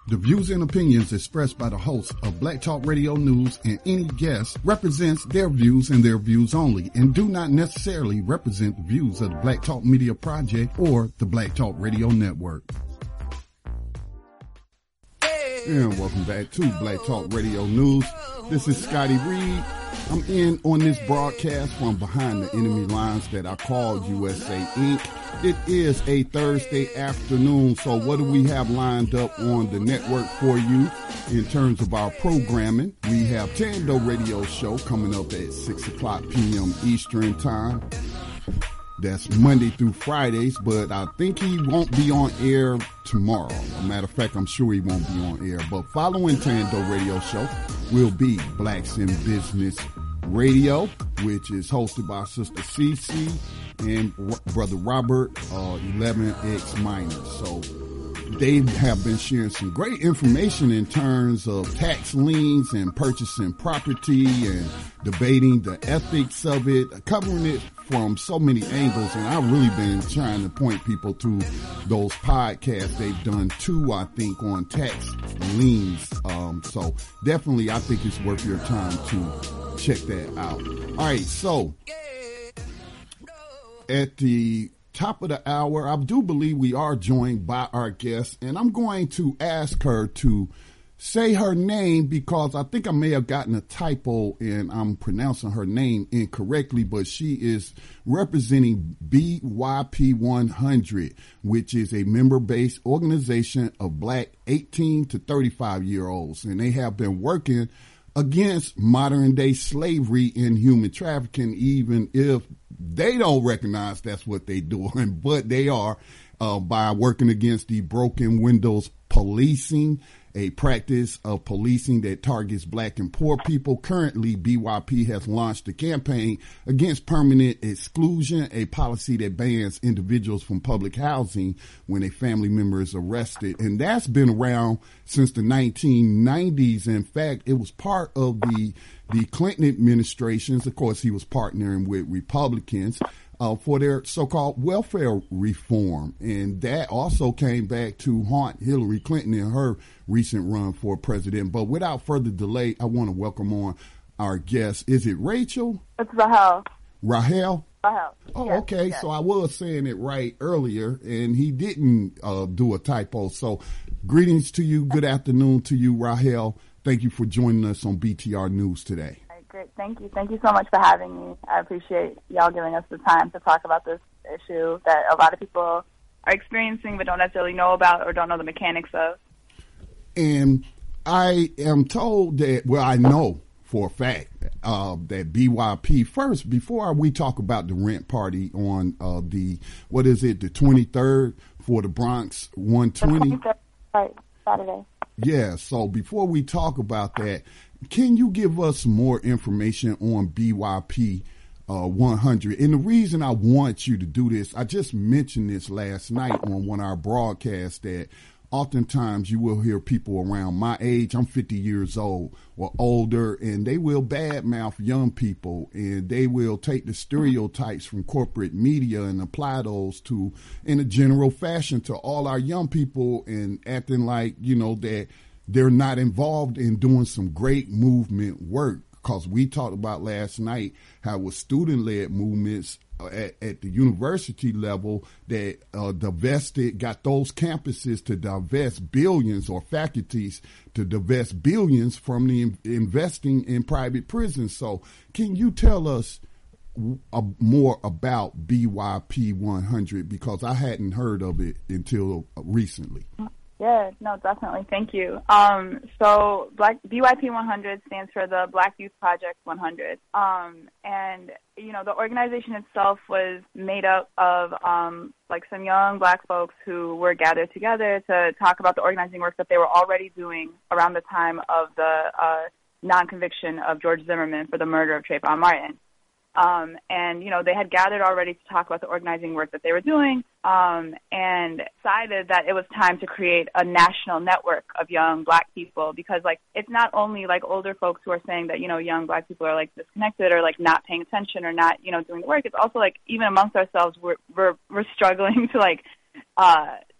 The views and opinions expressed by the hosts of Black Talk Radio News and any guest represents their views and their views only and do not necessarily represent the views of the Black Talk Media Project or the Black Talk Radio Network. And welcome back to Black Talk Radio News. This is Scotty Reed. I'm in on this broadcast from behind the enemy lines that I call USA Inc. It is a Thursday afternoon, so what do we have lined up on the network for you in terms of our programming? We have Tando Radio Show coming up at 6 o'clock p.m. Eastern Time. That's Monday through Fridays, but I think he won't be on air tomorrow. As a matter of fact, I'm sure he won't be on air. But following Tando Radio Show will be Blacks in Business Radio, which is hosted by Sister Cece and Brother Robert, 11X Minors. So they have been sharing some great information in terms of tax liens and purchasing property and debating the ethics of it, covering it from so many angles. And I've really been trying to point people to those podcasts. They've done two, I think, on tax liens. So definitely I think it's worth your time to check that out. All right. So at the top of the hour, I do believe we are joined by our guest, and I'm going to ask her to say her name because I think I may have gotten a typo and I'm pronouncing her name incorrectly, but she is representing BYP 100, which is a member-based organization of Black 18 to 35-year-olds, and they have been working against modern-day slavery and human trafficking, even if they don't recognize that's what they're doing, but they are by working against the broken windows policing, a practice of policing that targets Black and poor people. Currently, BYP has launched a campaign against permanent exclusion, a policy that bans individuals from public housing when a family member is arrested. And that's been around since the 1990s. In fact, it was part of the Clinton administrations. Of course, he was partnering with Republicans for their so-called welfare reform. And that also came back to haunt Hillary Clinton in her recent run for president. But without further delay, I want to welcome on our guest. Is it Rachel? It's Rahel. Rahel? Rahel. Oh, yes, okay. yes. So I was saying it right earlier, and he didn't do a typo. So greetings to you. Good afternoon to you, Rahel. Thank you for joining us on BTR News today. Great. Thank you. Thank you so much for having me. I appreciate y'all giving us the time to talk about this issue that a lot of people are experiencing but don't necessarily know about or don't know the mechanics of. And I am told that, well, I know for a fact that BYP, first, before we talk about the rent party on the 23rd for the Bronx 120? The 23rd, right, Saturday. Yeah, so before we talk about that, can you give us more information on BYP 100? And the reason I want you to do this, I just mentioned this last night on one of our broadcasts, that oftentimes you will hear people around my age, I'm 50 years old or older, and they will badmouth young people, and they will take the stereotypes from corporate media and apply those to, in a general fashion, to all our young people, and acting like, you know, that they're not involved in doing some great movement work. Because we talked about last night how with student-led movements at the university level that got those campuses to divest billions, or faculties to divest billions from the investing in private prisons. So can you tell us more about BYP 100? Because I hadn't heard of it until recently. Yeah, no, definitely. Thank you. So BYP 100 stands for the Black Youth Project 100. And, you know, the organization itself was made up of, like some young Black folks who were gathered together to talk about the organizing work that they were already doing around the time of the non-conviction of George Zimmerman for the murder of Trayvon Martin. And, you know, they had gathered already to talk about the organizing work that they were doing, and decided that it was time to create a national network of young Black people, because, like, it's not only, like, older folks who are saying that, you know, young Black people are, like, disconnected or, like, not paying attention or not, you know, doing the work. It's also, like, even amongst ourselves, we're struggling to, like, to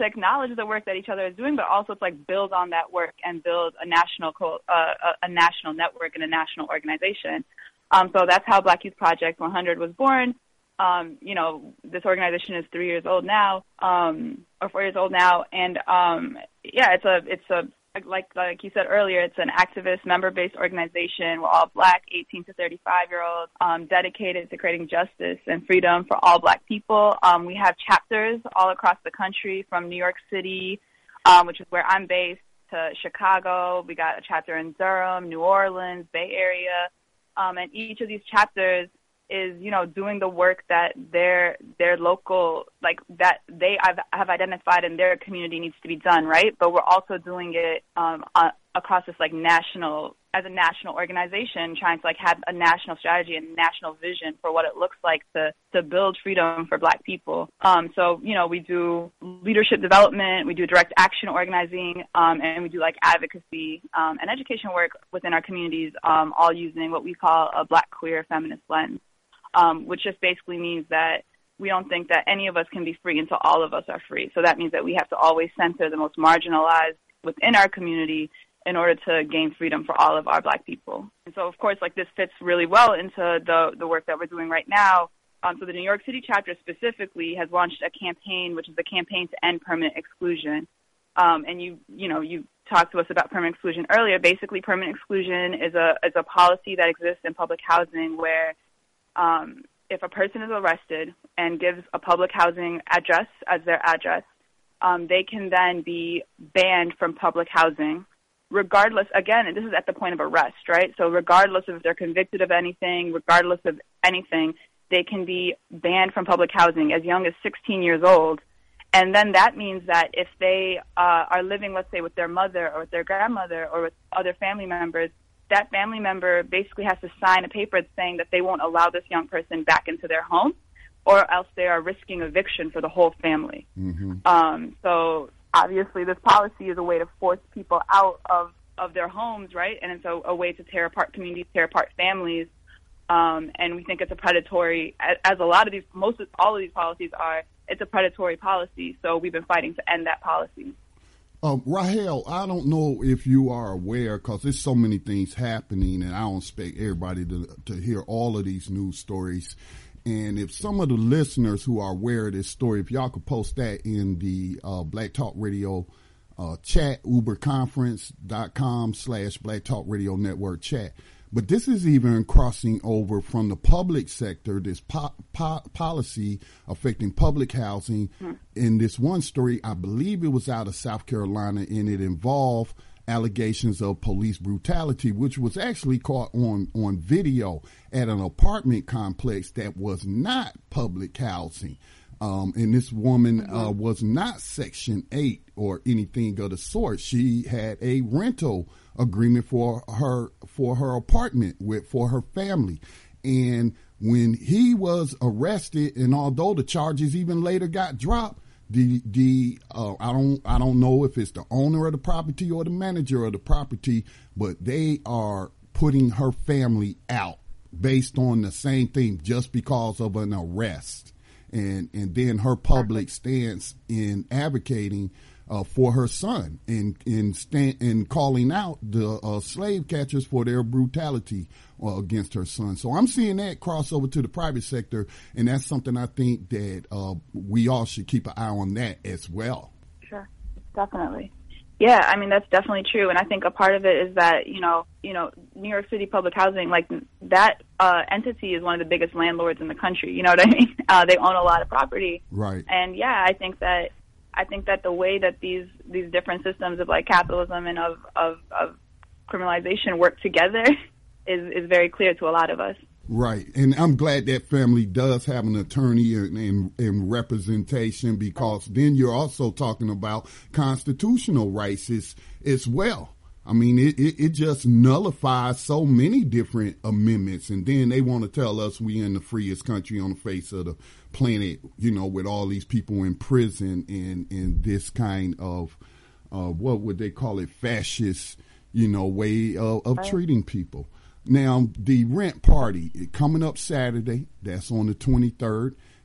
to acknowledge the work that each other is doing, but also to like build on that work and build a national a national network and a national organization. So that's how Black Youth Project 100 was born. You know, this organization is 3 years old now, or 4 years old now, and yeah, it's a like you said earlier, it's an activist member-based organization. We're all Black, 18 to 35-year-olds, dedicated to creating justice and freedom for all Black people. We have chapters all across the country, from New York City, which is where I'm based, to Chicago. We got a chapter in Durham, New Orleans, Bay Area, and each of these chapters is, you know, doing the work that their local, like, that they have identified in their community needs to be done, right? But we're also doing it across this, like, as a national organization, trying to, like, have a national strategy and national vision for what it looks like to build freedom for Black people. So, you know, we do leadership development, we do direct action organizing, and we do, like, advocacy and education work within our communities, all using what we call a Black queer feminist lens. Which just basically means that we don't think that any of us can be free until all of us are free. So that means that we have to always center the most marginalized within our community in order to gain freedom for all of our Black people. And so, of course, like, this fits really well into the work that we're doing right now. So the New York City chapter specifically has launched a campaign, which is the Campaign to End Permanent Exclusion. And you talked to us about permanent exclusion earlier. Basically, permanent exclusion is a policy that exists in public housing where if a person is arrested and gives a public housing address as their address, they can then be banned from public housing, regardless, again, and this is at the point of arrest, right? So regardless of if they're convicted of anything, regardless of anything, they can be banned from public housing as young as 16 years old. And then that means that if they are living, let's say, with their mother or with their grandmother or with other family members, that family member basically has to sign a paper saying that they won't allow this young person back into their home, or else they are risking eviction for the whole family. Mm-hmm. So obviously this policy is a way to force people out of their homes, right? And it's a way to tear apart communities, tear apart families. And we think it's a predatory, as all of these policies are, it's a predatory policy. So we've been fighting to end that policy. Rahel, I don't know if you are aware, because there's so many things happening, and I don't expect everybody to hear all of these news stories. And if some of the listeners who are aware of this story, if y'all could post that in the Black Talk Radio chat, uberconference.com/Black Talk Radio Network chat. But this is even crossing over from the public sector, this policy affecting public housing. In this one story, I believe it was out of South Carolina, and it involved allegations of police brutality, which was actually caught on video at an apartment complex that was not public housing. And this woman was not Section 8 or anything of the sort. She had a rental agreement for her apartment for her family. And when he was arrested, and although the charges even later got dropped, I don't know if it's the owner of the property or the manager of the property, but they are putting her family out based on the same thing, just because of an arrest. And then her public stance in advocating for her son and calling out the slave catchers for their brutality against her son. So I'm seeing that cross over to the private sector, and that's something I think that we all should keep an eye on that as well. Sure, definitely. Yeah, I mean, that's definitely true. And I think a part of it is that, you know, New York City Public Housing, like, that entity is one of the biggest landlords in the country. You know what I mean? They own a lot of property. Right. And yeah, I think that the way that these different systems of, like, capitalism and of criminalization work together is very clear to a lot of us. Right. And I'm glad that family does have an attorney and representation, because then you're also talking about constitutional rights as well. I mean, it just nullifies so many different amendments. And then they want to tell us we in the freest country on the face of the planet, you know, with all these people in prison in this kind of, what would they call it, fascist, you know, way of treating people. Now, the rent party coming up Saturday, that's on the 23rd.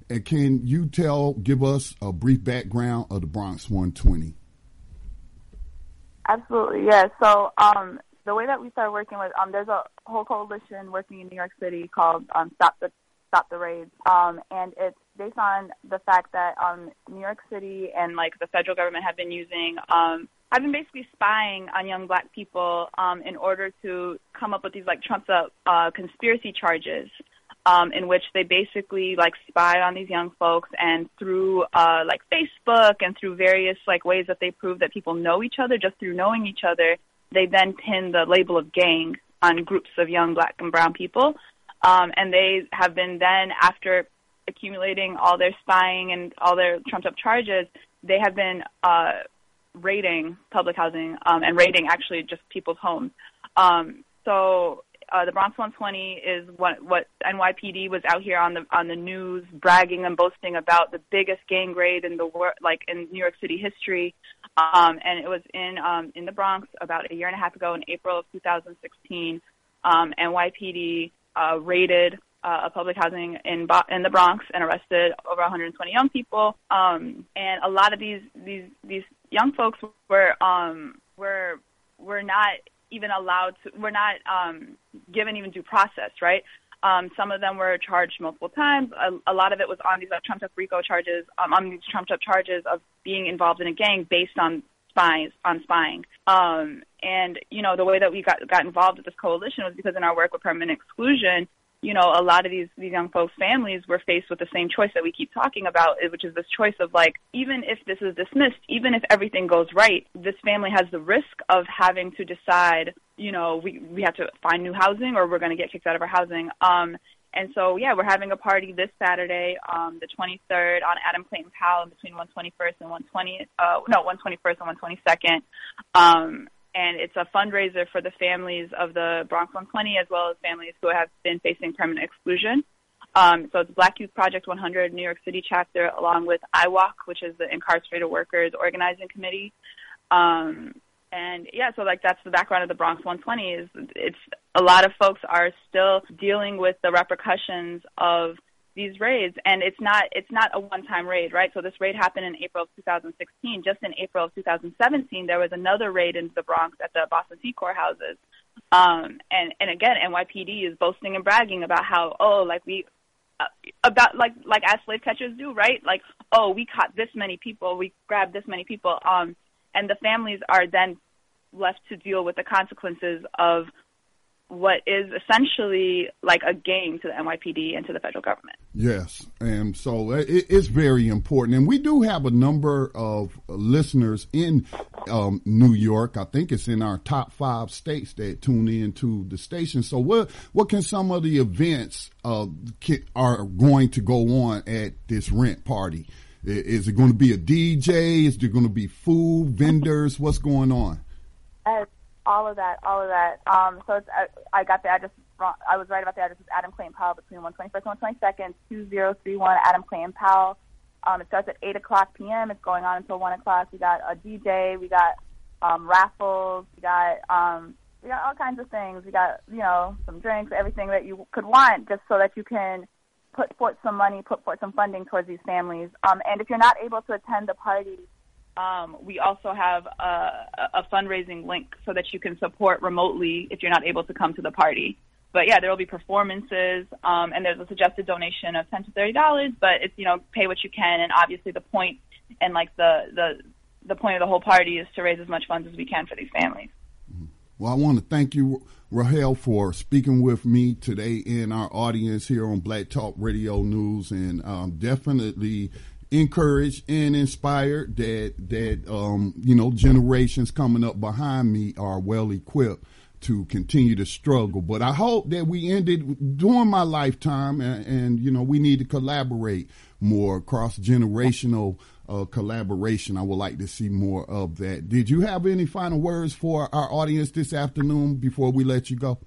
And can you give us a brief background of the Bronx 120? Absolutely, yeah. So the way that we started working with, there's a whole coalition working in New York City called Stop the Raids, and it's based on the fact that New York City and like the federal government have been basically spying on young black people in order to come up with these like trumped up conspiracy charges, in which they basically like spy on these young folks, and through like Facebook and through various like ways that they prove that people know each other just through knowing each other, they then pin the label of gang on groups of young black and brown people. And they have been then, after accumulating all their spying and all their trumped-up charges, they have been raiding public housing and raiding actually just people's homes. So the Bronx 120 is what NYPD was out here on the news bragging and boasting about, the biggest gang raid in the world, like in New York City history. And it was in the Bronx about a year and a half ago in April of 2016. NYPD raided a public housing in the Bronx and arrested over 120 young people. And a lot of these young folks were not even allowed to, were not given even due process, right? Some of them were charged multiple times. A lot of it was on these trumped up RICO charges, on these trumped up charges of being involved in a gang based on spying. And, you know, the way that we got involved with this coalition was because in our work with permanent exclusion, you know, a lot of these young folks' families were faced with the same choice that we keep talking about, which is this choice of, like, even if this is dismissed, even if everything goes right, this family has the risk of having to decide, you know, we have to find new housing or we're going to get kicked out of our housing. And so, yeah, we're having a party this Saturday, the 23rd, on Adam Clayton Powell between 121st and 121st and 122nd. And it's a fundraiser for the families of the Bronx 120 as well as families who have been facing permanent exclusion. So it's Black Youth Project 100 New York City chapter, along with IWOC, which is the Incarcerated Workers Organizing Committee. And yeah, so like that's the background of the Bronx 120. Is it's a lot of folks are still dealing with the repercussions of these raids, and it's not a one-time raid, right? So this raid happened in April of 2016. Just in April of 2017, there was another raid into the Bronx at the Boston T courthouses. And again, NYPD is boasting and bragging about how, as slave catchers do, right? Like, oh, we caught this many people, we grabbed this many people, and the families are then left to deal with the consequences of what is essentially like a game to the NYPD and to the federal government. Yes, and so it's very important. And we do have a number of listeners in New York. I think it's in our top 5 states that tune in to the station. So what can some of the events are going to go on at this rent party? Is it going to be a DJ? Is there going to be food, vendors? What's going on? All of that. So it's, I got the address wrong. I was right about the address. It's Adam Clayton Powell between 121st and 122nd, 2031 Adam Clayton Powell. It starts at 8 o'clock p.m. It's going on until 1 o'clock. We got a DJ. We got raffles. We got all kinds of things. We got, you know, some drinks, everything that you could want, just so that you can put forth some money, put forth some funding towards these families. And if you're not able to attend the party, we also have a fundraising link so that you can support remotely if you're not able to come to the party. But yeah, there will be performances, and there's a suggested donation of $10 to $30, but it's, you know, pay what you can. And obviously the point and like the point of the whole party is to raise as much funds as we can for these families. Well, I want to thank you, Rahel, for speaking with me today in our audience here on Black Talk Radio News, and definitely encouraged and inspired that you know, generations coming up behind me are well equipped to continue to struggle. But I hope that we ended during my lifetime, and you know, we need to collaborate more, cross-generational collaboration. I would like to see more of that. Did you have any final words for our audience this afternoon before we let you go?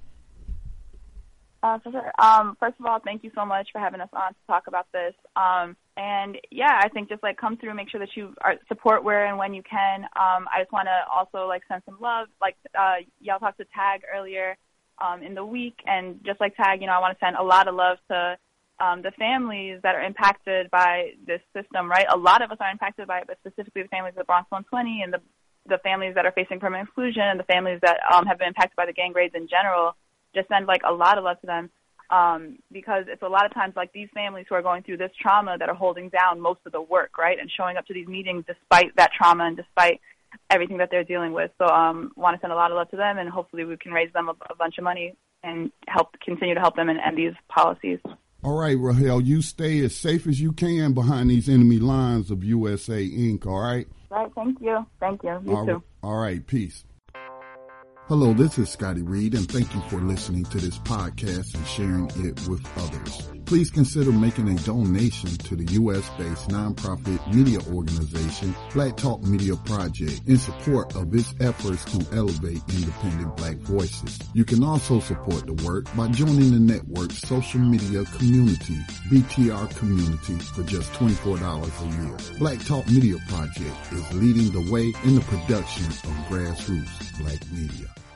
For sure. First of all, thank you so much for having us on to talk about this. And yeah, I think just like come through, make sure that you support where and when you can. I just want to also like send some love. Like y'all talked to Tag earlier in the week, and just like Tag, you know, I want to send a lot of love to the families that are impacted by this system, right? A lot of us are impacted by it, but specifically the families of the Bronx 120 and the families that are facing permanent exclusion and the families that have been impacted by the gang raids in general. Just send like a lot of love to them, because it's a lot of times like these families who are going through this trauma that are holding down most of the work, right, and showing up to these meetings despite that trauma and despite everything that they're dealing with. So want to send a lot of love to them, and hopefully we can raise them a bunch of money and continue to help them and end these policies. All right, Rahel, you stay as safe as you can behind these enemy lines of USA Inc., all right? Right, thank you. Thank you. You too. All right, peace. Hello, this is Scotty Reed, and thank you for listening to this podcast and sharing it with others. Please consider making a donation to the U.S.-based nonprofit media organization, Black Talk Media Project, in support of its efforts to elevate independent Black voices. You can also support the work by joining the network's social media community, BTR Community, for just $24 a year. Black Talk Media Project is leading the way in the production of grassroots Black media.